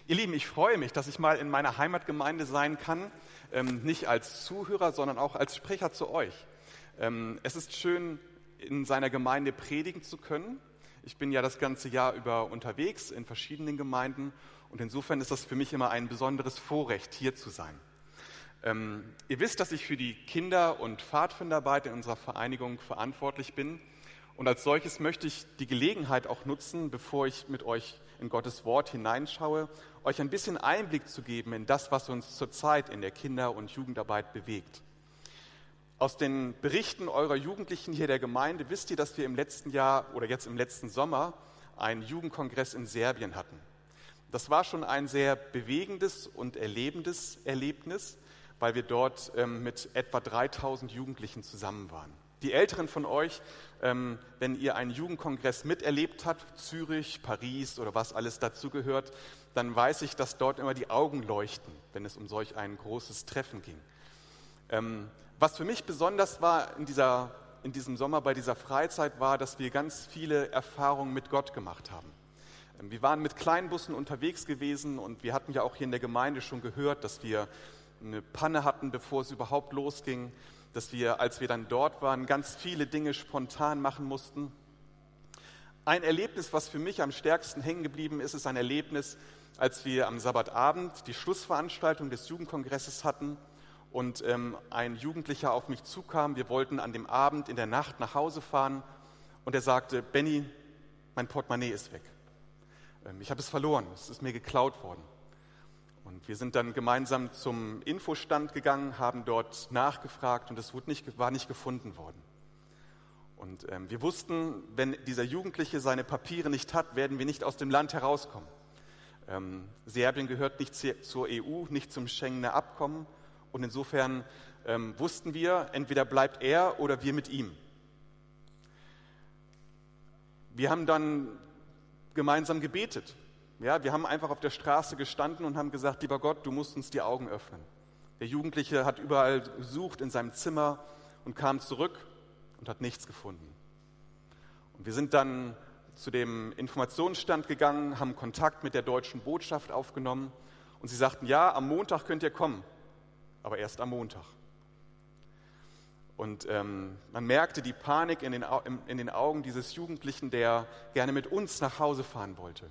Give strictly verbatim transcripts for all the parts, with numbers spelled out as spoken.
Ihr Lieben, ich freue mich, dass ich mal in meiner Heimatgemeinde sein kann, ähm, nicht als Zuhörer, sondern auch als Sprecher zu euch. Ähm, es ist schön, in seiner Gemeinde predigen zu können. Ich bin ja das ganze Jahr über unterwegs in verschiedenen Gemeinden und insofern ist das für mich immer ein besonderes Vorrecht, hier zu sein. Ähm, ihr wisst, dass ich für die Kinder- und Pfadfinderarbeit in unserer Vereinigung verantwortlich bin. Und als solches möchte ich die Gelegenheit auch nutzen, bevor ich mit euch in Gottes Wort hineinschaue, euch ein bisschen Einblick zu geben in das, was uns zurzeit in der Kinder- und Jugendarbeit bewegt. Aus den Berichten eurer Jugendlichen hier der Gemeinde wisst ihr, dass wir im letzten Jahr oder jetzt im letzten Sommer einen Jugendkongress in Serbien hatten. Das war schon ein sehr bewegendes und erlebendes Erlebnis, weil wir dort ähm, mit etwa dreitausend Jugendlichen zusammen waren. Die Älteren von euch, ähm, wenn ihr einen Jugendkongress miterlebt habt, Zürich, Paris oder was alles dazugehört, dann weiß ich, dass dort immer die Augen leuchten, wenn es um solch ein großes Treffen ging. Ähm, was für mich besonders war in, dieser, in diesem Sommer bei dieser Freizeit war, dass wir ganz viele Erfahrungen mit Gott gemacht haben. Ähm, wir waren mit Kleinbussen unterwegs gewesen und wir hatten ja auch hier in der Gemeinde schon gehört, dass wir eine Panne hatten, bevor es überhaupt losging, dass wir, als wir dann dort waren, ganz viele Dinge spontan machen mussten. Ein Erlebnis, was für mich am stärksten hängen geblieben ist, ist ein Erlebnis, als wir am Sabbatabend die Schlussveranstaltung des Jugendkongresses hatten und ähm, ein Jugendlicher auf mich zukam. Wir wollten an dem Abend in der Nacht nach Hause fahren und er sagte, Benny, mein Portemonnaie ist weg. Ähm, ich habe es verloren, es ist mir geklaut worden. Und wir sind dann gemeinsam zum Infostand gegangen, haben dort nachgefragt und es wurde nicht, war nicht gefunden worden. Und ähm, wir wussten, wenn dieser Jugendliche seine Papiere nicht hat, werden wir nicht aus dem Land herauskommen. Ähm, Serbien gehört nicht zur E U, nicht zum Schengener Abkommen und insofern ähm, wussten wir, entweder bleibt er oder wir mit ihm. Wir haben dann gemeinsam gebetet. Ja, wir haben einfach auf der Straße gestanden und haben gesagt, lieber Gott, du musst uns die Augen öffnen. Der Jugendliche hat überall gesucht in seinem Zimmer und kam zurück und hat nichts gefunden. Und wir sind dann zu dem Informationsstand gegangen, haben Kontakt mit der deutschen Botschaft aufgenommen und sie sagten, ja, am Montag könnt ihr kommen, aber erst am Montag. Und ähm, man merkte die Panik in den, in den Augen dieses Jugendlichen, der gerne mit uns nach Hause fahren wollte.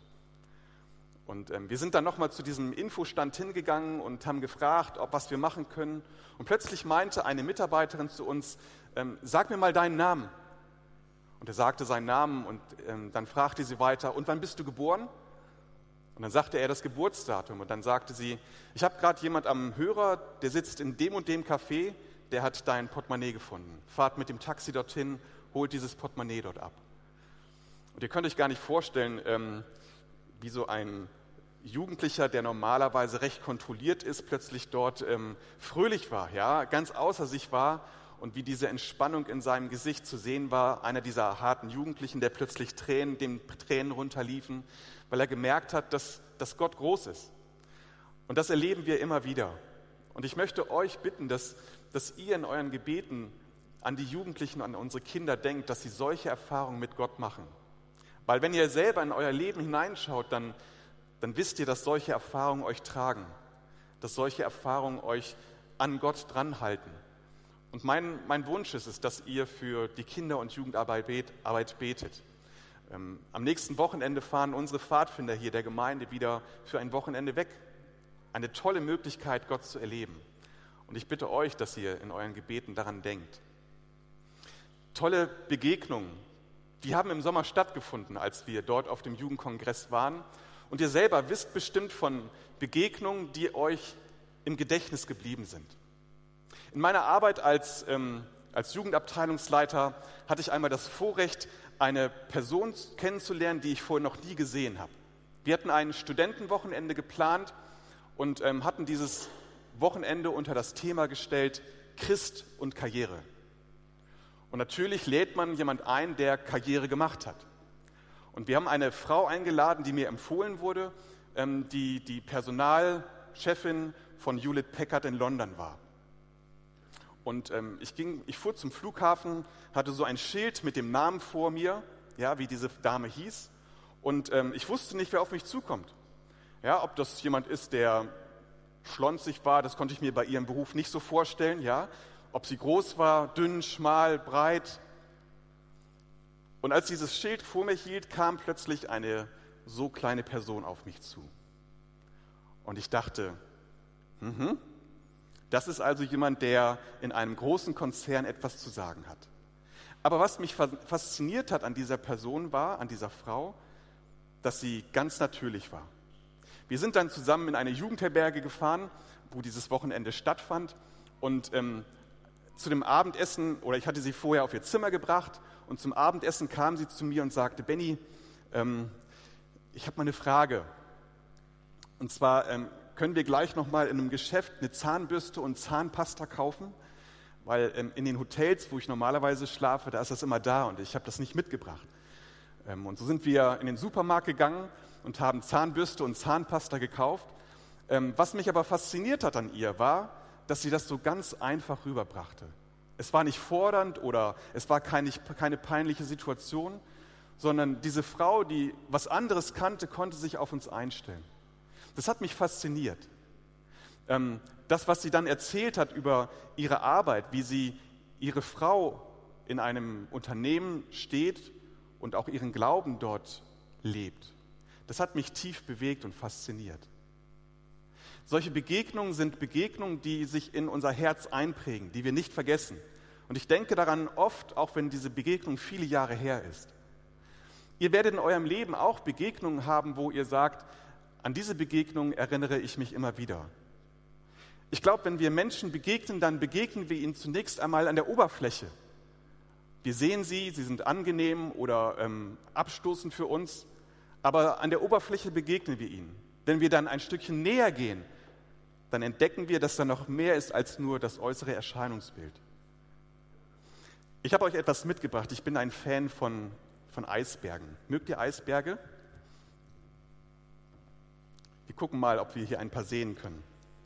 Und ähm, wir sind dann nochmal zu diesem Infostand hingegangen und haben gefragt, ob was wir machen können. Und plötzlich meinte eine Mitarbeiterin zu uns, ähm, sag mir mal deinen Namen. Und er sagte seinen Namen und ähm, dann fragte sie weiter, und wann bist du geboren? Und dann sagte er das Geburtsdatum und dann sagte sie, ich habe gerade jemand am Hörer, der sitzt in dem und dem Café, der hat dein Portemonnaie gefunden. Fahrt mit dem Taxi dorthin, holt dieses Portemonnaie dort ab. Und ihr könnt euch gar nicht vorstellen, ähm, wie so ein Jugendlicher, der normalerweise recht kontrolliert ist, plötzlich dort ähm, fröhlich war, ja, ganz außer sich war und wie diese Entspannung in seinem Gesicht zu sehen war, einer dieser harten Jugendlichen, der plötzlich Tränen, dem Tränen runterliefen, weil er gemerkt hat, dass, dass Gott groß ist. Und das erleben wir immer wieder. Und ich möchte euch bitten, dass, dass ihr in euren Gebeten an die Jugendlichen, an unsere Kinder denkt, dass sie solche Erfahrungen mit Gott machen. Weil wenn ihr selber in euer Leben hineinschaut, dann dann wisst ihr, dass solche Erfahrungen euch tragen, dass solche Erfahrungen euch an Gott dranhalten. Und mein, mein Wunsch ist es, dass ihr für die Kinder- und Jugendarbeit bet, Arbeit betet. Ähm, am nächsten Wochenende fahren unsere Pfadfinder hier der Gemeinde wieder für ein Wochenende weg. Eine tolle Möglichkeit, Gott zu erleben. Und ich bitte euch, dass ihr in euren Gebeten daran denkt. Tolle Begegnungen, die haben im Sommer stattgefunden, als wir dort auf dem Jugendkongress waren. Und ihr selber wisst bestimmt von Begegnungen, die euch im Gedächtnis geblieben sind. In meiner Arbeit als, ähm, als Jugendabteilungsleiter hatte ich einmal das Vorrecht, eine Person kennenzulernen, die ich vorher noch nie gesehen habe. Wir hatten ein Studentenwochenende geplant und ähm, hatten dieses Wochenende unter das Thema gestellt, Christ und Karriere. Und natürlich lädt man jemand ein, der Karriere gemacht hat. Und wir haben eine Frau eingeladen, die mir empfohlen wurde, ähm, die die Personalchefin von Hewlett Packard in London war. Und ähm, ich, ging, ich fuhr zum Flughafen, hatte so ein Schild mit dem Namen vor mir, ja, wie diese Dame hieß. Und ähm, ich wusste nicht, wer auf mich zukommt. Ja, ob das jemand ist, der schlonzig war, das konnte ich mir bei ihrem Beruf nicht so vorstellen. Ja, ob sie groß war, dünn, schmal, breit. Und als dieses Schild vor mir hielt, kam plötzlich eine so kleine Person auf mich zu. Und ich dachte, mhm, das ist also jemand, der in einem großen Konzern etwas zu sagen hat. Aber was mich fasziniert hat an dieser Person war, an dieser Frau, dass sie ganz natürlich war. Wir sind dann zusammen in eine Jugendherberge gefahren, wo dieses Wochenende stattfand. Und ähm, zu dem Abendessen, oder ich hatte sie vorher auf ihr Zimmer gebracht, und zum Abendessen kam sie zu mir und sagte, Benni, ähm, ich habe mal eine Frage. Und zwar, ähm, können wir gleich nochmal in einem Geschäft eine Zahnbürste und Zahnpasta kaufen? Weil ähm, in den Hotels, wo ich normalerweise schlafe, da ist das immer da und ich habe das nicht mitgebracht. Ähm, und so sind wir in den Supermarkt gegangen und haben Zahnbürste und Zahnpasta gekauft. Ähm, was mich aber fasziniert hat an ihr, war, dass sie das so ganz einfach rüberbrachte. Es war nicht fordernd oder es war keine, keine peinliche Situation, sondern diese Frau, die was anderes kannte, konnte sich auf uns einstellen. Das hat mich fasziniert. Ähm, das, was sie dann erzählt hat über ihre Arbeit, wie sie ihre Frau in einem Unternehmen steht und auch ihren Glauben dort lebt, das hat mich tief bewegt und fasziniert. Solche Begegnungen sind Begegnungen, die sich in unser Herz einprägen, die wir nicht vergessen. Und ich denke daran oft, auch wenn diese Begegnung viele Jahre her ist. Ihr werdet in eurem Leben auch Begegnungen haben, wo ihr sagt, an diese Begegnungen erinnere ich mich immer wieder. Ich glaube, wenn wir Menschen begegnen, dann begegnen wir ihnen zunächst einmal an der Oberfläche. Wir sehen sie, sie sind angenehm oder ähm, abstoßend für uns, aber an der Oberfläche begegnen wir ihnen. Wenn wir dann ein Stückchen näher gehen, dann entdecken wir, dass da noch mehr ist als nur das äußere Erscheinungsbild. Ich habe euch etwas mitgebracht. Ich bin ein Fan von, von Eisbergen. Mögt ihr Eisberge? Wir gucken mal, ob wir hier ein paar sehen können.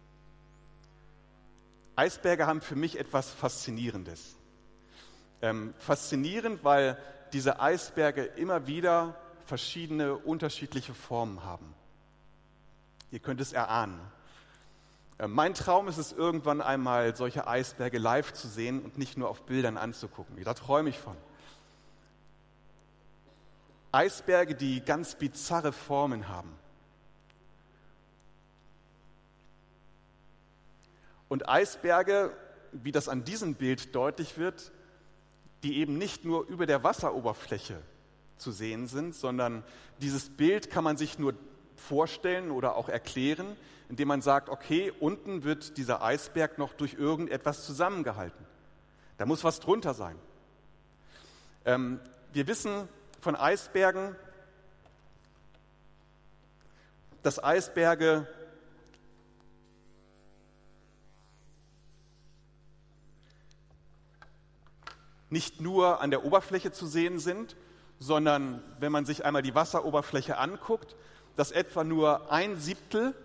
Eisberge haben für mich etwas Faszinierendes. Ähm, faszinierend, weil diese Eisberge immer wieder verschiedene, unterschiedliche Formen haben. Ihr könnt es erahnen. Äh, mein Traum ist es, irgendwann einmal solche Eisberge live zu sehen und nicht nur auf Bildern anzugucken. Da träume ich von. Eisberge, die ganz bizarre Formen haben. Und Eisberge, wie das an diesem Bild deutlich wird, die eben nicht nur über der Wasseroberfläche zu sehen sind, sondern dieses Bild kann man sich nur vorstellen oder auch erklären, indem man sagt, okay, unten wird dieser Eisberg noch durch irgendetwas zusammengehalten. Da muss was drunter sein. Ähm, wir wissen von Eisbergen, dass Eisberge nicht nur an der Oberfläche zu sehen sind, sondern wenn man sich einmal die Wasseroberfläche anguckt, dass etwa nur ein Siebtel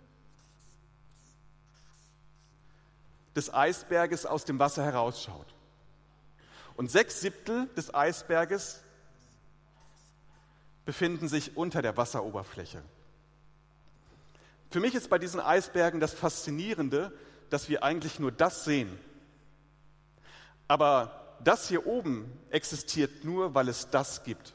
des Eisberges aus dem Wasser herausschaut. Und sechs Siebtel des Eisberges befinden sich unter der Wasseroberfläche. Für mich ist bei diesen Eisbergen das Faszinierende, dass wir eigentlich nur das sehen. Aber das hier oben existiert nur, weil es das gibt.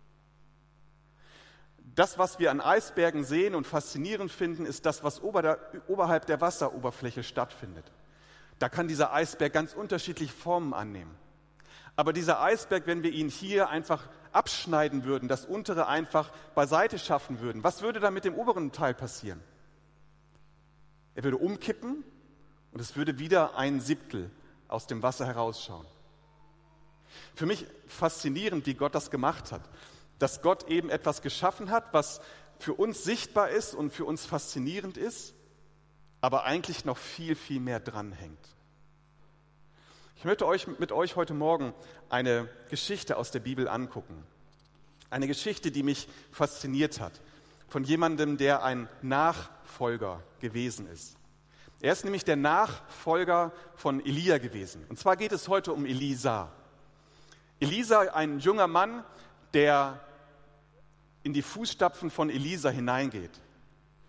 Das, was wir an Eisbergen sehen und faszinierend finden, ist das, was ober der, oberhalb der Wasseroberfläche stattfindet. Da kann dieser Eisberg ganz unterschiedliche Formen annehmen. Aber dieser Eisberg, wenn wir ihn hier einfach abschneiden würden, das untere einfach beiseite schaffen würden, was würde dann mit dem oberen Teil passieren? Er würde umkippen und es würde wieder ein Siebtel aus dem Wasser herausschauen. Für mich faszinierend, wie Gott das gemacht hat. Dass Gott eben etwas geschaffen hat, was für uns sichtbar ist und für uns faszinierend ist, aber eigentlich noch viel, viel mehr dranhängt. Ich möchte euch, mit euch heute Morgen eine Geschichte aus der Bibel angucken. Eine Geschichte, die mich fasziniert hat. Von jemandem, der ein Nachfolger gewesen ist. Er ist nämlich der Nachfolger von Elia gewesen. Und zwar geht es heute um Elisa. Elisa, ein junger Mann, der in die Fußstapfen von Elisa hineingeht.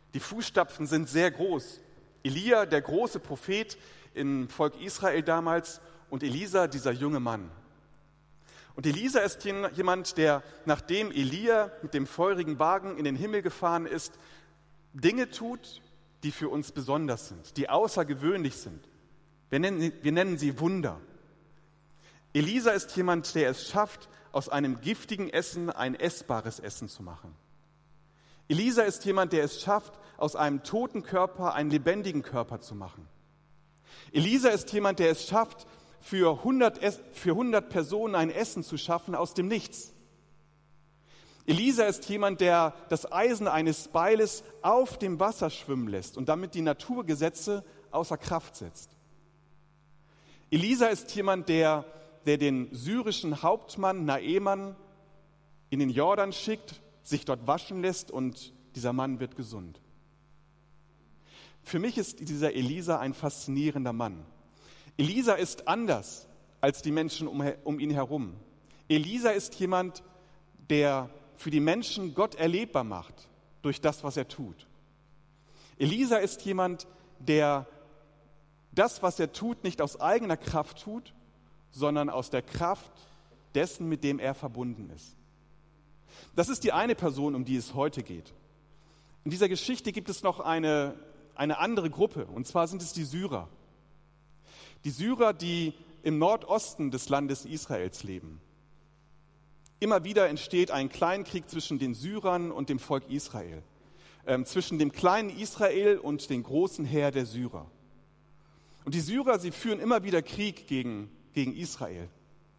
Die Fußstapfen sind sehr groß. Elia, der große Prophet im Volk Israel damals, und Elisa, dieser junge Mann. Und Elisa ist jemand, der, nachdem Elia mit dem feurigen Wagen in den Himmel gefahren ist, Dinge tut, die für uns besonders sind, die außergewöhnlich sind. Wir nennen, wir nennen sie Wunder. Elisa ist jemand, der es schafft, aus einem giftigen Essen ein essbares Essen zu machen. Elisa ist jemand, der es schafft, aus einem toten Körper einen lebendigen Körper zu machen. Elisa ist jemand, der es schafft, für hundert, für hundert Personen ein Essen zu schaffen aus dem Nichts. Elisa ist jemand, der das Eisen eines Beiles auf dem Wasser schwimmen lässt und damit die Naturgesetze außer Kraft setzt. Elisa ist jemand, der, der den syrischen Hauptmann Naeman in den Jordan schickt, sich dort waschen lässt und dieser Mann wird gesund. Für mich ist dieser Elisa ein faszinierender Mann. Elisa ist anders als die Menschen um, um ihn herum. Elisa ist jemand, der für die Menschen Gott erlebbar macht durch das, was er tut. Elisa ist jemand, der das, was er tut, nicht aus eigener Kraft tut, sondern aus der Kraft dessen, mit dem er verbunden ist. Das ist die eine Person, um die es heute geht. In dieser Geschichte gibt es noch eine, eine andere Gruppe, und zwar sind es die Syrer. Die Syrer, die im Nordosten des Landes Israels leben. Immer wieder entsteht ein Kleinkrieg zwischen den Syrern und dem Volk Israel, ähm, zwischen dem kleinen Israel und dem großen Heer der Syrer. Und die Syrer, sie führen immer wieder Krieg gegen, gegen Israel.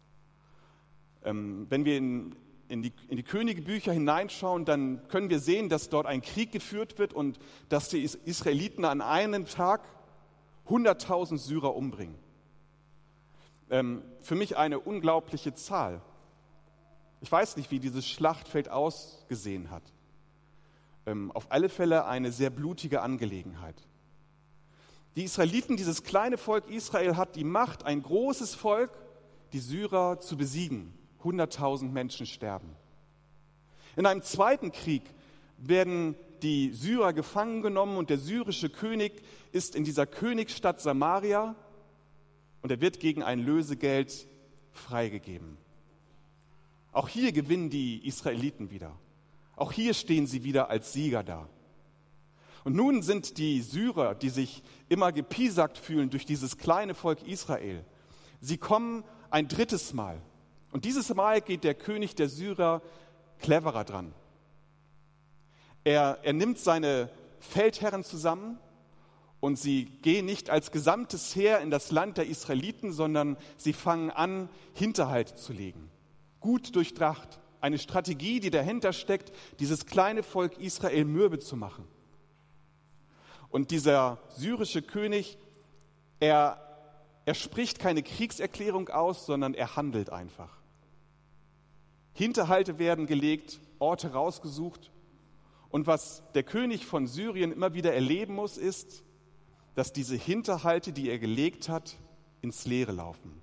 Ähm, wenn wir in, in, die, in die Königebücher hineinschauen, dann können wir sehen, dass dort ein Krieg geführt wird und dass die Israeliten an einem Tag hunderttausend Syrer umbringen. Ähm, für mich eine unglaubliche Zahl. Ich weiß nicht, wie dieses Schlachtfeld ausgesehen hat. Ähm, auf alle Fälle eine sehr blutige Angelegenheit. Die Israeliten, dieses kleine Volk Israel, hat die Macht, ein großes Volk, die Syrer, zu besiegen. hunderttausend Menschen sterben. In einem zweiten Krieg werden die Syrer gefangen genommen und der syrische König ist in dieser Königsstadt Samaria und er wird gegen ein Lösegeld freigegeben. Auch hier gewinnen die Israeliten wieder. Auch hier stehen sie wieder als Sieger da. Und nun sind die Syrer, die sich immer gepiesackt fühlen durch dieses kleine Volk Israel, sie kommen ein drittes Mal. Und dieses Mal geht der König der Syrer cleverer dran. Er, er nimmt seine Feldherren zusammen und sie gehen nicht als gesamtes Heer in das Land der Israeliten, sondern sie fangen an, Hinterhalt zu legen. Gut durchdacht, eine Strategie, die dahinter steckt, dieses kleine Volk Israel mürbe zu machen. Und dieser syrische König, er, er spricht keine Kriegserklärung aus, sondern er handelt einfach. Hinterhalte werden gelegt, Orte rausgesucht. Und was der König von Syrien immer wieder erleben muss, ist, dass diese Hinterhalte, die er gelegt hat, ins Leere laufen.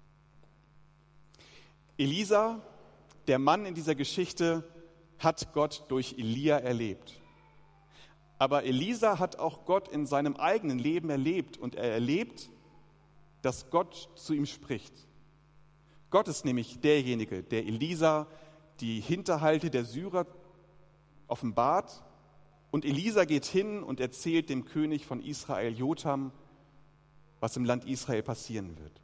Elisa, der Mann in dieser Geschichte, hat Gott durch Elia erlebt. Aber Elisa hat auch Gott in seinem eigenen Leben erlebt und er erlebt, dass Gott zu ihm spricht. Gott ist nämlich derjenige, der Elisa die Hinterhalte der Syrer offenbart und Elisa geht hin und erzählt dem König von Israel, Jotham, was im Land Israel passieren wird.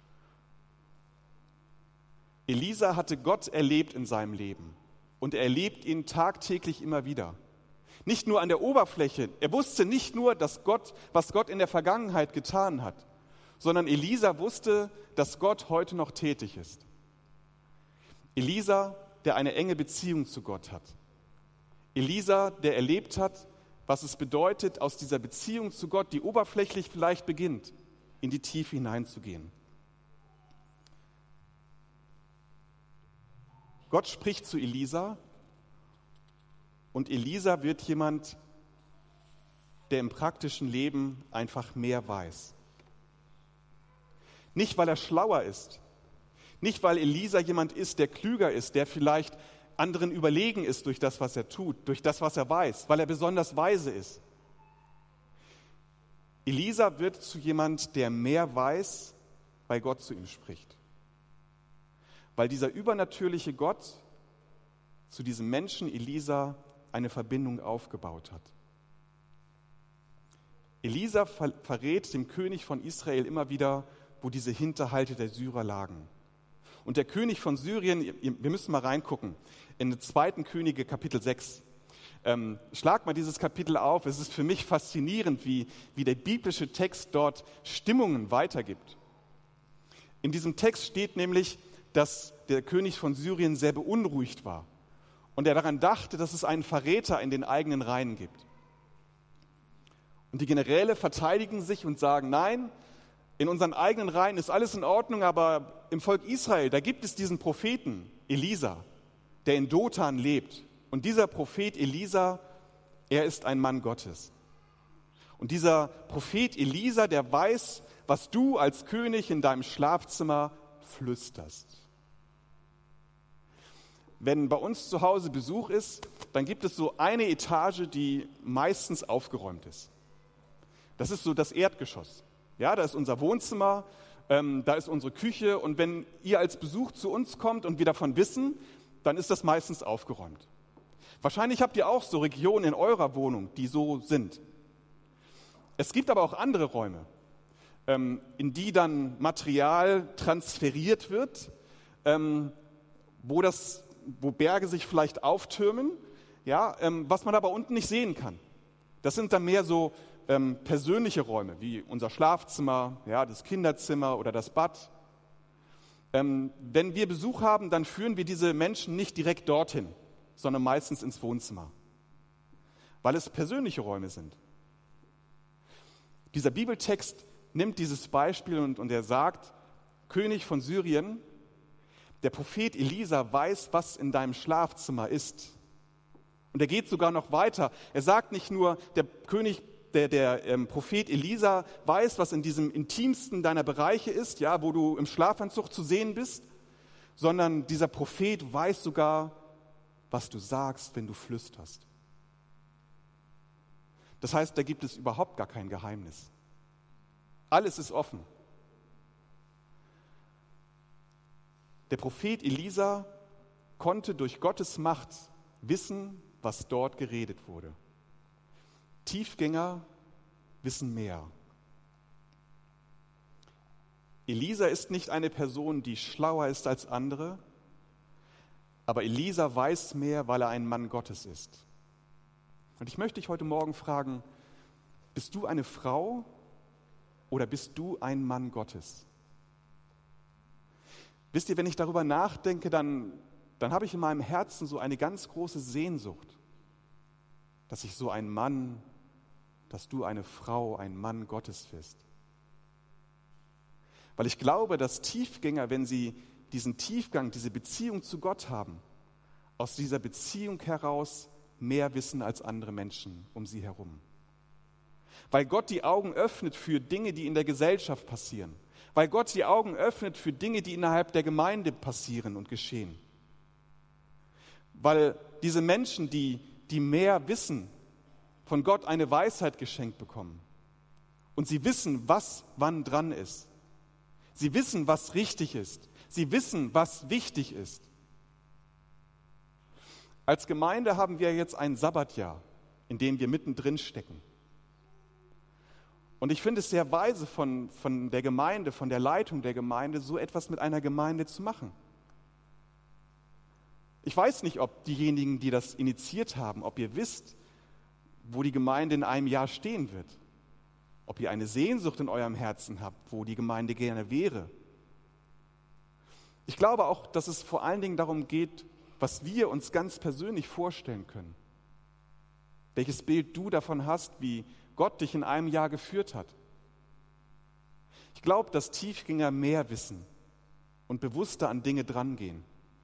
Elisa hatte Gott erlebt in seinem Leben und er erlebt ihn tagtäglich immer wieder. Nicht nur an der Oberfläche, er wusste nicht nur, dass Gott, was Gott in der Vergangenheit getan hat, sondern Elisa wusste, dass Gott heute noch tätig ist. Elisa, der eine enge Beziehung zu Gott hat. Elisa, der erlebt hat, was es bedeutet, aus dieser Beziehung zu Gott, die oberflächlich vielleicht beginnt, in die Tiefe hineinzugehen. Gott spricht zu Elisa und Elisa wird jemand, der im praktischen Leben einfach mehr weiß. Nicht, weil er schlauer ist, nicht, weil Elisa jemand ist, der klüger ist, der vielleicht anderen überlegen ist durch das, was er tut, durch das, was er weiß, weil er besonders weise ist. Elisa wird zu jemand, der mehr weiß, weil Gott zu ihm spricht. Weil dieser übernatürliche Gott zu diesem Menschen Elisa eine Verbindung aufgebaut hat. Elisa ver- verrät dem König von Israel immer wieder, wo diese Hinterhalte der Syrer lagen. Und der König von Syrien, wir müssen mal reingucken, in den zweiten Könige Kapitel sechs. Ähm, schlag mal dieses Kapitel auf. Es ist für mich faszinierend, wie, wie der biblische Text dort Stimmungen weitergibt. In diesem Text steht nämlich, dass der König von Syrien sehr beunruhigt war und er daran dachte, dass es einen Verräter in den eigenen Reihen gibt. Und die Generäle verteidigen sich und sagen, nein, in unseren eigenen Reihen ist alles in Ordnung, aber im Volk Israel, da gibt es diesen Propheten Elisa, der in Dothan lebt. Und dieser Prophet Elisa, er ist ein Mann Gottes. Und dieser Prophet Elisa, der weiß, was du als König in deinem Schlafzimmer flüsterst. Wenn bei uns zu Hause Besuch ist, dann gibt es so eine Etage, die meistens aufgeräumt ist. Das ist so das Erdgeschoss. Ja, da ist unser Wohnzimmer, ähm, da ist unsere Küche und wenn ihr als Besuch zu uns kommt und wir davon wissen, dann ist das meistens aufgeräumt. Wahrscheinlich habt ihr auch so Regionen in eurer Wohnung, die so sind. Es gibt aber auch andere Räume, ähm, in die dann Material transferiert wird, ähm, wo, das, wo Berge sich vielleicht auftürmen, ja, ähm, was man aber unten nicht sehen kann. Das sind dann mehr so ähm, persönliche Räume, wie unser Schlafzimmer, ja, das Kinderzimmer oder das Bad. Ähm, wenn wir Besuch haben, dann führen wir diese Menschen nicht direkt dorthin, sondern meistens ins Wohnzimmer, weil es persönliche Räume sind. Dieser Bibeltext nimmt dieses Beispiel und, und er sagt, König von Syrien, der Prophet Elisa weiß, was in deinem Schlafzimmer ist. Und er geht sogar noch weiter. Er sagt nicht nur, der König, der, der ähm, Prophet Elisa weiß, was in diesem intimsten deiner Bereiche ist, ja, wo du im Schlafanzug zu sehen bist, sondern dieser Prophet weiß sogar, was du sagst, wenn du flüsterst. Das heißt, da gibt es überhaupt gar kein Geheimnis. Alles ist offen. Der Prophet Elisa konnte durch Gottes Macht wissen, was dort geredet wurde. Tiefgänger wissen mehr. Elisa ist nicht eine Person, die schlauer ist als andere, aber Elisa weiß mehr, weil er ein Mann Gottes ist. Und ich möchte dich heute Morgen fragen, bist du eine Frau oder bist du ein Mann Gottes? Wisst ihr, wenn ich darüber nachdenke, dann, dann habe ich in meinem Herzen so eine ganz große Sehnsucht, dass ich so ein Mann, dass du eine Frau, ein Mann Gottes wirst. Weil ich glaube, dass Tiefgänger, wenn sie diesen Tiefgang, diese Beziehung zu Gott haben, aus dieser Beziehung heraus mehr wissen als andere Menschen um sie herum. Weil Gott die Augen öffnet für Dinge, die in der Gesellschaft passieren. Weil Gott die Augen öffnet für Dinge, die innerhalb der Gemeinde passieren und geschehen. Weil diese Menschen, die, die mehr wissen, von Gott eine Weisheit geschenkt bekommen. Und sie wissen, was wann dran ist. Sie wissen, was richtig ist. Sie wissen, was wichtig ist. Als Gemeinde haben wir jetzt ein Sabbatjahr, in dem wir mittendrin stecken. Und ich finde es sehr weise von, von der Gemeinde, von der Leitung der Gemeinde, so etwas mit einer Gemeinde zu machen. Ich weiß nicht, ob diejenigen, die das initiiert haben, ob ihr wisst, wo die Gemeinde in einem Jahr stehen wird. Ob ihr eine Sehnsucht in eurem Herzen habt, wo die Gemeinde gerne wäre. Ich glaube auch, dass es vor allen Dingen darum geht, was wir uns ganz persönlich vorstellen können. Welches Bild du davon hast, wie Gott dich in einem Jahr geführt hat. Ich glaube, dass Tiefgänger mehr wissen und bewusster an Dinge drangehen.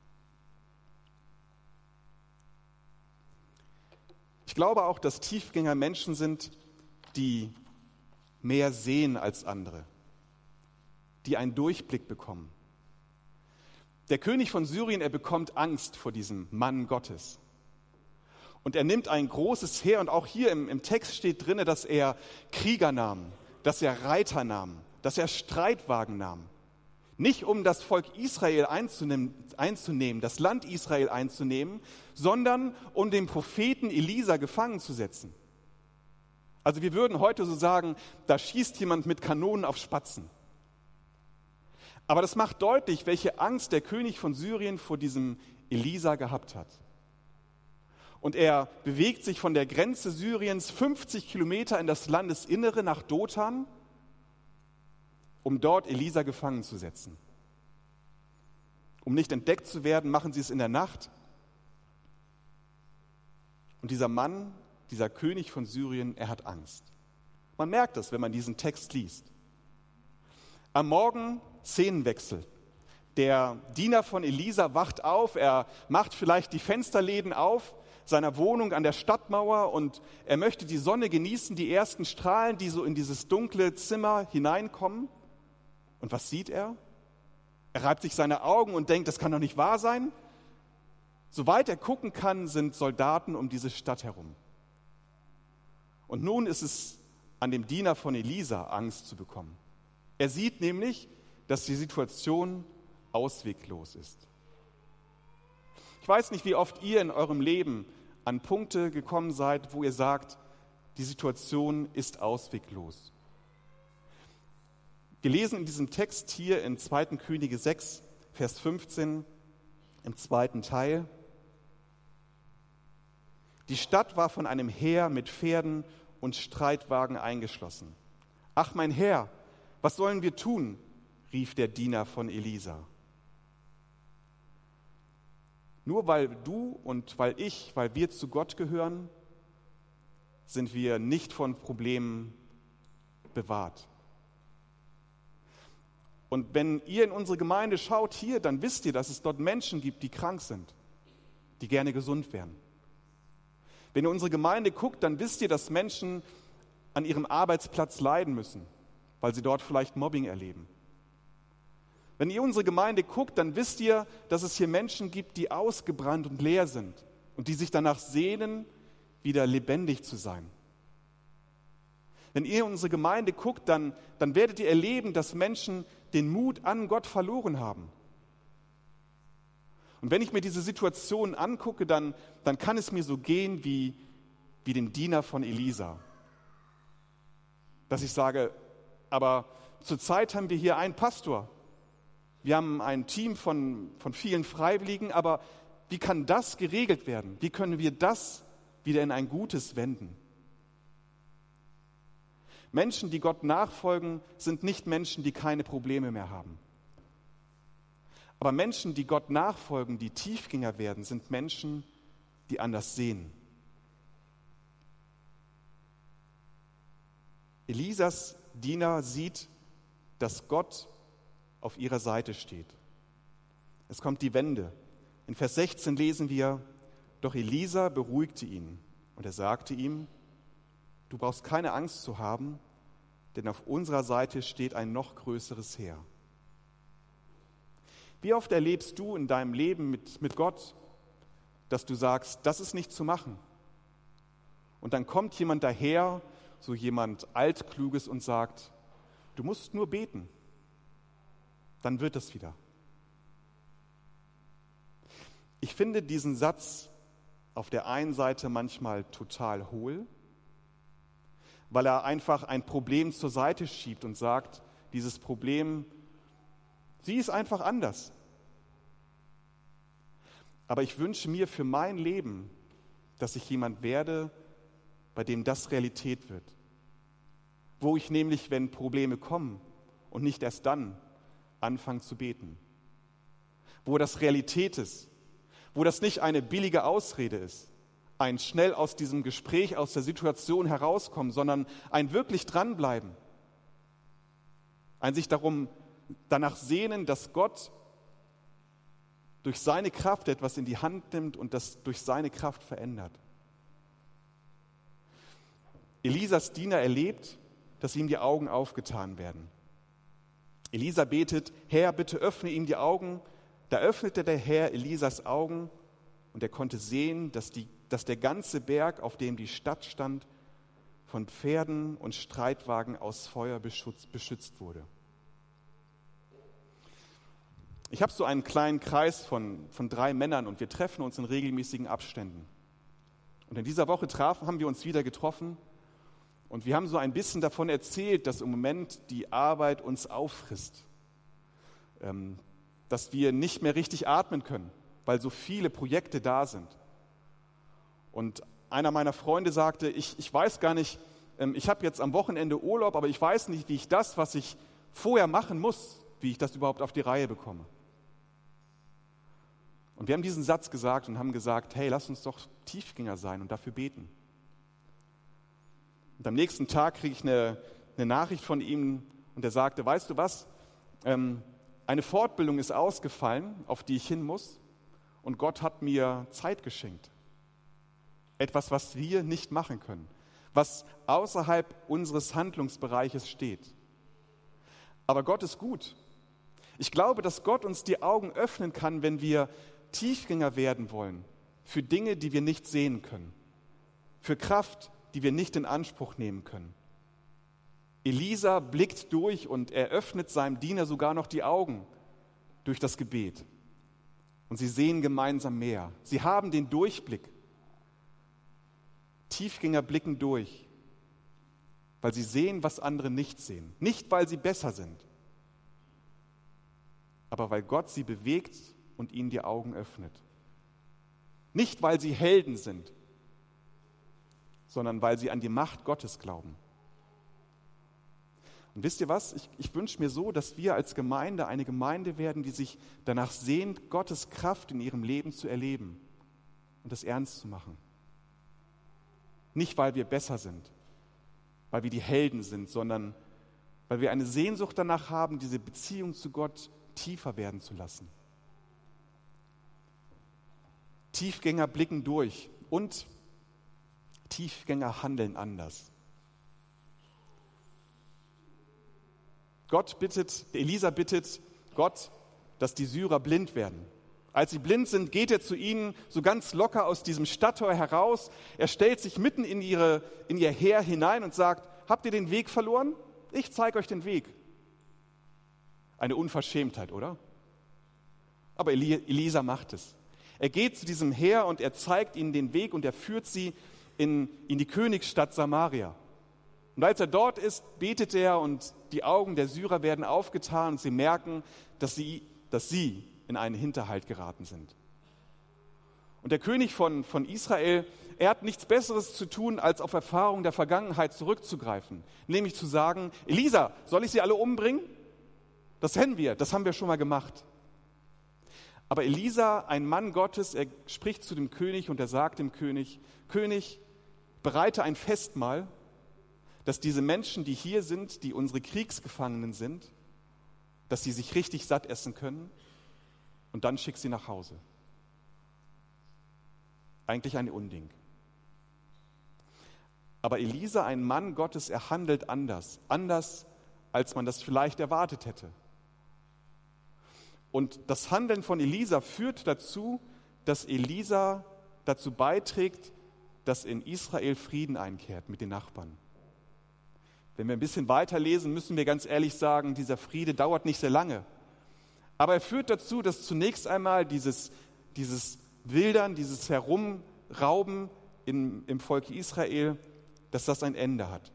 Ich glaube auch, dass Tiefgänger Menschen sind, die mehr sehen als andere, die einen Durchblick bekommen. Der König von Syrien, er bekommt Angst vor diesem Mann Gottes. Und er nimmt ein großes Heer, und auch hier im, im Text steht drin, dass er Krieger nahm, dass er Reiter nahm, dass er Streitwagen nahm. Nicht um das Volk Israel einzunehmen, einzunehmen, das Land Israel einzunehmen, sondern um den Propheten Elisa gefangen zu setzen. Also wir würden heute so sagen, da schießt jemand mit Kanonen auf Spatzen. Aber das macht deutlich, welche Angst der König von Syrien vor diesem Elisa gehabt hat. Und er bewegt sich von der Grenze Syriens fünfzig Kilometer in das Landesinnere nach Dothan, um dort Elisa gefangen zu setzen. Um nicht entdeckt zu werden, machen sie es in der Nacht. Und dieser Mann, dieser König von Syrien, er hat Angst. Man merkt das, wenn man diesen Text liest. Am Morgen Szenenwechsel. Der Diener von Elisa wacht auf, er macht vielleicht die Fensterläden auf seiner Wohnung an der Stadtmauer und er möchte die Sonne genießen, die ersten Strahlen, die so in dieses dunkle Zimmer hineinkommen. Und was sieht er? Er reibt sich seine Augen und denkt, das kann doch nicht wahr sein. Soweit er gucken kann, sind Soldaten um diese Stadt herum. Und nun ist es an dem Diener von Elisa, Angst zu bekommen. Er sieht nämlich, dass die Situation ausweglos ist. Ich weiß nicht, wie oft ihr in eurem Leben an Punkte gekommen seid, wo ihr sagt, die Situation ist ausweglos. Gelesen in diesem Text hier in zweiten Könige sechs, Vers fünfzehn, im zweiten Teil. Die Stadt war von einem Heer mit Pferden und Streitwagen eingeschlossen. Ach, mein Herr, was sollen wir tun? Rief der Diener von Elisa. Nur weil du und weil ich, weil wir zu Gott gehören, sind wir nicht von Problemen bewahrt. Und wenn ihr in unsere Gemeinde schaut hier, dann wisst ihr, dass es dort Menschen gibt, die krank sind, die gerne gesund wären. Wenn ihr unsere Gemeinde guckt, dann wisst ihr, dass Menschen an ihrem Arbeitsplatz leiden müssen, weil sie dort vielleicht Mobbing erleben. Wenn ihr unsere Gemeinde guckt, dann wisst ihr, dass es hier Menschen gibt, die ausgebrannt und leer sind und die sich danach sehnen, wieder lebendig zu sein. Wenn ihr unsere Gemeinde guckt, dann, dann werdet ihr erleben, dass Menschen den Mut an Gott verloren haben. Und wenn ich mir diese Situation angucke, dann, dann kann es mir so gehen wie, wie dem Diener von Elisa. Dass ich sage, aber zurzeit haben wir hier einen Pastor. Wir haben ein Team von, von vielen Freiwilligen, aber wie kann das geregelt werden? Wie können wir das wieder in ein Gutes wenden? Menschen, die Gott nachfolgen, sind nicht Menschen, die keine Probleme mehr haben. Aber Menschen, die Gott nachfolgen, die Tiefgänger werden, sind Menschen, die anders sehen. Elisas Diener sieht, dass Gott auf ihrer Seite steht. Es kommt die Wende. In Vers sechzehn lesen wir, doch Elisa beruhigte ihn und er sagte ihm, du brauchst keine Angst zu haben, denn auf unserer Seite steht ein noch größeres Heer. Wie oft erlebst du in deinem Leben mit, mit Gott, dass du sagst, das ist nicht zu machen. Und dann kommt jemand daher, so jemand Altkluges und sagt, du musst nur beten. Dann wird es wieder. Ich finde diesen Satz auf der einen Seite manchmal total hohl, weil er einfach ein Problem zur Seite schiebt und sagt, dieses Problem, sie ist einfach anders. Aber ich wünsche mir für mein Leben, dass ich jemand werde, bei dem das Realität wird. Wo ich nämlich, wenn Probleme kommen und nicht erst dann, anfangen zu beten. Wo das Realität ist, wo das nicht eine billige Ausrede ist, ein schnell aus diesem Gespräch, aus der Situation herauskommen, sondern ein wirklich dranbleiben. Ein sich darum, danach sehnen, dass Gott durch seine Kraft etwas in die Hand nimmt und das durch seine Kraft verändert. Elisas Diener erlebt, dass ihm die Augen aufgetan werden. Elisa betet, Herr, bitte öffne ihm die Augen, Da öffnete der Herr Elisas Augen und er konnte sehen, dass, die, dass der ganze Berg, auf dem die Stadt stand, von Pferden und Streitwagen aus Feuer beschützt, beschützt wurde. Ich habe so einen kleinen Kreis von, von drei Männern und wir treffen uns in regelmäßigen Abständen. Und in dieser Woche trafen, haben wir uns wieder getroffen und wir haben so ein bisschen davon erzählt, dass im Moment die Arbeit uns auffrisst, ähm, dass wir nicht mehr richtig atmen können, weil so viele Projekte da sind. Und einer meiner Freunde sagte, ich, ich weiß gar nicht, ähm, ich habe jetzt am Wochenende Urlaub, aber ich weiß nicht, wie ich das, was ich vorher machen muss, wie ich das überhaupt auf die Reihe bekomme. Und wir haben diesen Satz gesagt und haben gesagt, hey, lass uns doch Tiefgänger sein und dafür beten. Und am nächsten Tag kriege ich eine, eine Nachricht von ihm und er sagte, weißt du was, ähm, eine Fortbildung ist ausgefallen, auf die ich hin muss und Gott hat mir Zeit geschenkt. Etwas, was wir nicht machen können, was außerhalb unseres Handlungsbereiches steht. Aber Gott ist gut. Ich glaube, dass Gott uns die Augen öffnen kann, wenn wir Tiefgänger werden wollen für Dinge, die wir nicht sehen können, für Kraft, die wir nicht in Anspruch nehmen können. Elisa blickt durch und er öffnet seinem Diener sogar noch die Augen durch das Gebet. Und sie sehen gemeinsam mehr. Sie haben den Durchblick. Tiefgänger blicken durch, weil sie sehen, was andere nicht sehen. Nicht, weil sie besser sind, aber weil Gott sie bewegt und ihnen die Augen öffnet. Nicht, weil sie Helden sind, sondern weil sie an die Macht Gottes glauben. Und wisst ihr was? Ich, ich wünsche mir so, dass wir als Gemeinde eine Gemeinde werden, die sich danach sehnt, Gottes Kraft in ihrem Leben zu erleben und das ernst zu machen. Nicht, weil wir besser sind, weil wir die Helden sind, sondern weil wir eine Sehnsucht danach haben, diese Beziehung zu Gott tiefer werden zu lassen. Tiefgänger blicken durch und Tiefgänger handeln anders. Gott bittet, Elisa bittet Gott, dass die Syrer blind werden. Als sie blind sind, geht er zu ihnen so ganz locker aus diesem Stadttor heraus. Er stellt sich mitten in, ihre, in ihr Heer hinein und sagt, habt ihr den Weg verloren? Ich zeige euch den Weg. Eine Unverschämtheit, oder? Aber Elisa macht es. Er geht zu diesem Heer und er zeigt ihnen den Weg und er führt sie in, in die Königsstadt Samaria. Und als er dort ist, betet er und die Augen der Syrer werden aufgetan und sie merken, dass sie, dass sie in einen Hinterhalt geraten sind. Und der König von, von Israel, er hat nichts Besseres zu tun, als auf Erfahrungen der Vergangenheit zurückzugreifen. Nämlich zu sagen, Elisa, soll ich sie alle umbringen? Das kennen wir, das haben wir schon mal gemacht. Aber Elisa, ein Mann Gottes, er spricht zu dem König und er sagt dem König, König, bereite ein Festmahl, dass diese Menschen, die hier sind, die unsere Kriegsgefangenen sind, dass sie sich richtig satt essen können und dann schick sie nach Hause. Eigentlich ein Unding. Aber Elisa, ein Mann Gottes, er handelt anders, anders, als man das vielleicht erwartet hätte. Und das Handeln von Elisa führt dazu, dass Elisa dazu beiträgt, dass in Israel Frieden einkehrt mit den Nachbarn. Wenn wir ein bisschen weiterlesen, müssen wir ganz ehrlich sagen, dieser Friede dauert nicht sehr lange. Aber er führt dazu, dass zunächst einmal dieses, dieses Wildern, dieses Herumrauben in, im Volk Israel, dass das ein Ende hat.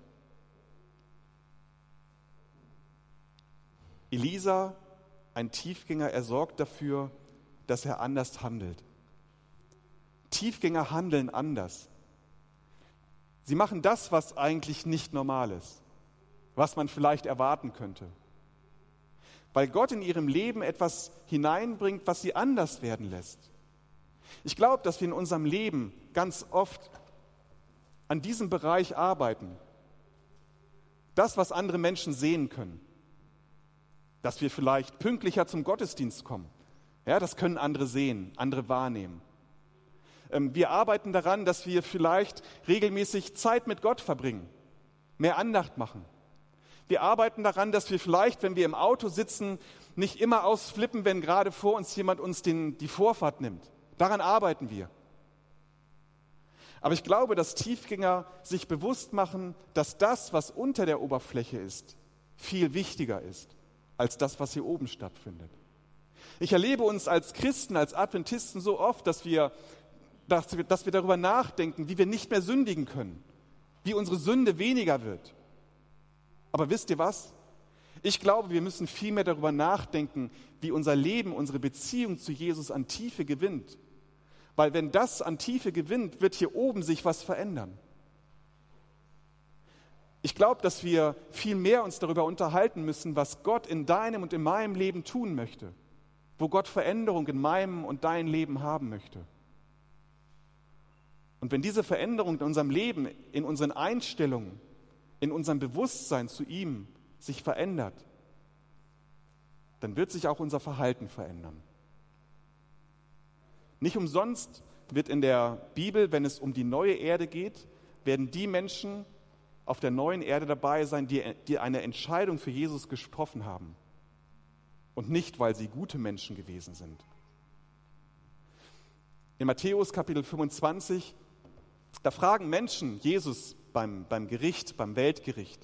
Elisa, ein Tiefgänger, er sorgt dafür, dass er anders handelt. Tiefgänger handeln anders. Sie machen das, was eigentlich nicht normal ist, was man vielleicht erwarten könnte. Weil Gott in ihrem Leben etwas hineinbringt, was sie anders werden lässt. Ich glaube, dass wir in unserem Leben ganz oft an diesem Bereich arbeiten. Das, was andere Menschen sehen können. Dass wir vielleicht pünktlicher zum Gottesdienst kommen. Ja, das können andere sehen, andere wahrnehmen. Wir arbeiten daran, dass wir vielleicht regelmäßig Zeit mit Gott verbringen, mehr Andacht machen. Wir arbeiten daran, dass wir vielleicht, wenn wir im Auto sitzen, nicht immer ausflippen, wenn gerade vor uns jemand uns den, die Vorfahrt nimmt. Daran arbeiten wir. Aber ich glaube, dass Tiefgänger sich bewusst machen, dass das, was unter der Oberfläche ist, viel wichtiger ist, als das, was hier oben stattfindet. Ich erlebe uns als Christen, als Adventisten so oft, dass wir, dass wir, dass wir darüber nachdenken, wie wir nicht mehr sündigen können, wie unsere Sünde weniger wird. Aber wisst ihr was? Ich glaube, wir müssen viel mehr darüber nachdenken, wie unser Leben, unsere Beziehung zu Jesus an Tiefe gewinnt. Weil wenn das an Tiefe gewinnt, wird hier oben sich was verändern. Ich glaube, dass wir viel mehr uns darüber unterhalten müssen, was Gott in deinem und in meinem Leben tun möchte. Wo Gott Veränderung in meinem und deinem Leben haben möchte. Und wenn diese Veränderung in unserem Leben, in unseren Einstellungen, in unserem Bewusstsein zu ihm sich verändert, dann wird sich auch unser Verhalten verändern. Nicht umsonst wird in der Bibel, wenn es um die neue Erde geht, werden die Menschen auf der neuen Erde dabei sein, die, die eine Entscheidung für Jesus getroffen haben. Und nicht, weil sie gute Menschen gewesen sind. In Matthäus Kapitel fünfundzwanzig, da fragen Menschen Jesus beim, beim Gericht, beim Weltgericht,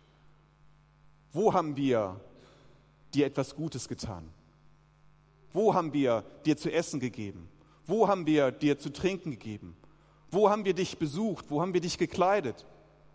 wo haben wir dir etwas Gutes getan? Wo haben wir dir zu essen gegeben? Wo haben wir dir zu trinken gegeben? Wo haben wir dich besucht? Wo haben wir dich gekleidet?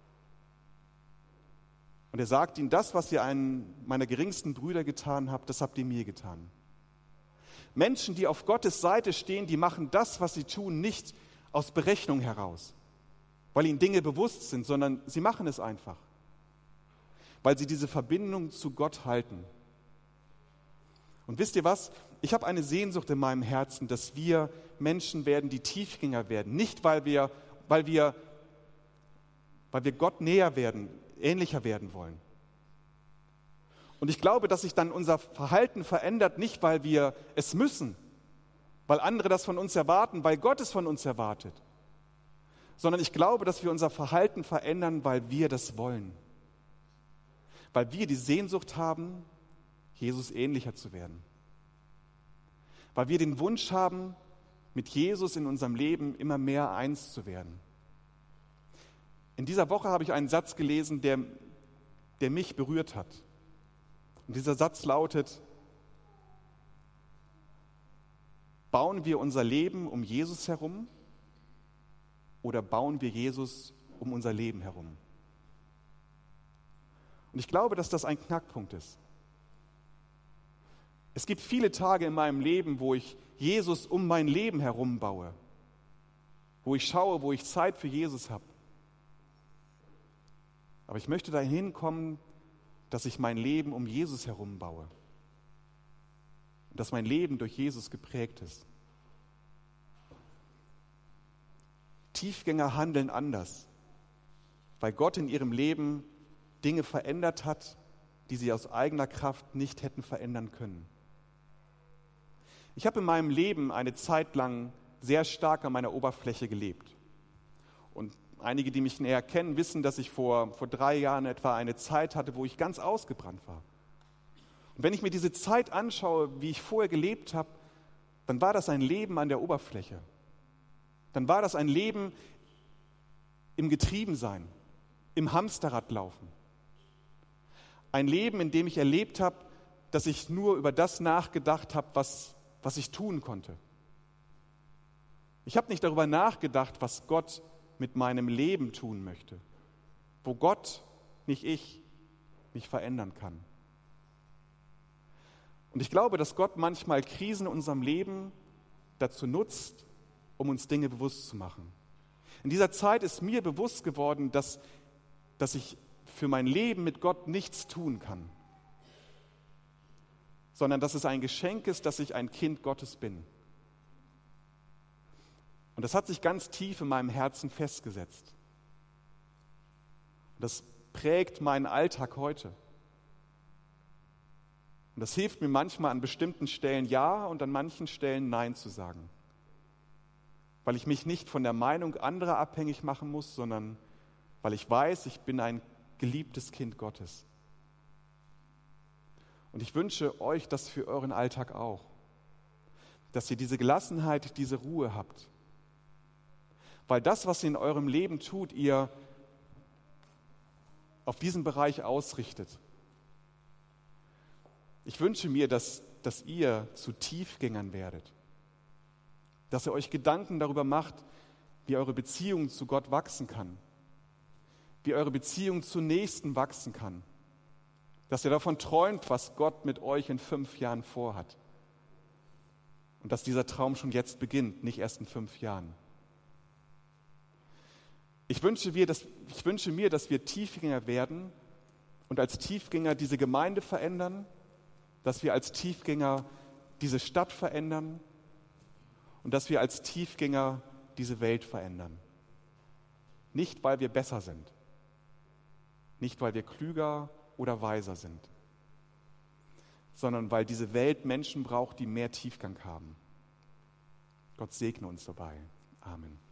Und er sagt ihnen, das, was ihr einen meiner geringsten Brüder getan habt, das habt ihr mir getan. Menschen, die auf Gottes Seite stehen, die machen das, was sie tun, nicht aus Berechnung heraus, weil ihnen Dinge bewusst sind, sondern sie machen es einfach, weil sie diese Verbindung zu Gott halten. Und wisst ihr was? Ich habe eine Sehnsucht in meinem Herzen, dass wir Menschen werden, die Tiefgänger werden. Nicht, weil wir, weil wir, weil wir Gott näher werden, ähnlicher werden wollen. Und ich glaube, dass sich dann unser Verhalten verändert, nicht weil wir es müssen, weil andere das von uns erwarten, weil Gott es von uns erwartet, sondern ich glaube, dass wir unser Verhalten verändern, weil wir das wollen. Weil wir die Sehnsucht haben, Jesus ähnlicher zu werden. Weil wir den Wunsch haben, mit Jesus in unserem Leben immer mehr eins zu werden. In dieser Woche habe ich einen Satz gelesen, der, der mich berührt hat. Und dieser Satz lautet: Bauen wir unser Leben um Jesus herum oder bauen wir Jesus um unser Leben herum? Und ich glaube, dass das ein Knackpunkt ist. Es gibt viele Tage in meinem Leben, wo ich Jesus um mein Leben herum baue, wo ich schaue, wo ich Zeit für Jesus habe. Aber ich möchte dahin kommen, dass ich mein Leben um Jesus herum baue. Und dass mein Leben durch Jesus geprägt ist. Tiefgänger handeln anders, weil Gott in ihrem Leben Dinge verändert hat, die sie aus eigener Kraft nicht hätten verändern können. Ich habe in meinem Leben eine Zeit lang sehr stark an meiner Oberfläche gelebt. Und einige, die mich näher kennen, wissen, dass ich vor, vor drei Jahren etwa eine Zeit hatte, wo ich ganz ausgebrannt war. Und wenn ich mir diese Zeit anschaue, wie ich vorher gelebt habe, dann war das ein Leben an der Oberfläche. Dann war das ein Leben im Getriebensein, im Hamsterrad laufen. Ein Leben, in dem ich erlebt habe, dass ich nur über das nachgedacht habe, was, was ich tun konnte. Ich habe nicht darüber nachgedacht, was Gott mit meinem Leben tun möchte, wo Gott, nicht ich, mich verändern kann. Und ich glaube, dass Gott manchmal Krisen in unserem Leben dazu nutzt, um uns Dinge bewusst zu machen. In dieser Zeit ist mir bewusst geworden, dass, dass ich für mein Leben mit Gott nichts tun kann, sondern dass es ein Geschenk ist, dass ich ein Kind Gottes bin. Und das hat sich ganz tief in meinem Herzen festgesetzt. Und das prägt meinen Alltag heute. Und das hilft mir manchmal an bestimmten Stellen Ja und an manchen Stellen Nein zu sagen. Weil ich mich nicht von der Meinung anderer abhängig machen muss, sondern weil ich weiß, ich bin ein geliebtes Kind Gottes. Und ich wünsche euch das für euren Alltag auch, dass ihr diese Gelassenheit, diese Ruhe habt. Weil das, was ihr in eurem Leben tut, ihr auf diesen Bereich ausrichtet. Ich wünsche mir, dass, dass ihr zu Tiefgängern werdet. Dass ihr euch Gedanken darüber macht, wie eure Beziehung zu Gott wachsen kann. Wie eure Beziehung zu Nächsten wachsen kann. Dass ihr davon träumt, was Gott mit euch in fünf Jahren vorhat. Und dass dieser Traum schon jetzt beginnt, nicht erst in fünf Jahren. Ich wünsche mir, dass, ich wünsche mir, dass wir Tiefgänger werden und als Tiefgänger diese Gemeinde verändern, dass wir als Tiefgänger diese Stadt verändern und dass wir als Tiefgänger diese Welt verändern. Nicht, weil wir besser sind, nicht, weil wir klüger oder weiser sind, sondern weil diese Welt Menschen braucht, die mehr Tiefgang haben. Gott segne uns dabei. Amen.